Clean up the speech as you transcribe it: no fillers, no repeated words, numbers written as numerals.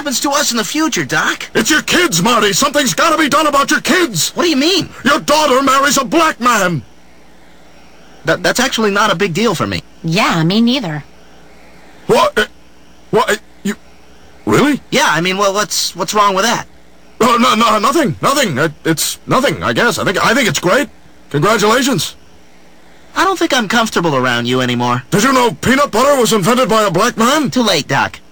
happens to us in the future, Doc? It's your kids, Marty. Something's got to be done about your kids. What do you mean? Your daughter marries a black man. That's actually not a big deal for me. Yeah, me neither. What? What? You... Really? Yeah, I mean, well, what's wrong with that? No, nothing. It's nothing, I guess. I think it's great. Congratulations. I don't think I'm comfortable around you anymore. Did you know peanut butter was invented by a black man? Too late, Doc.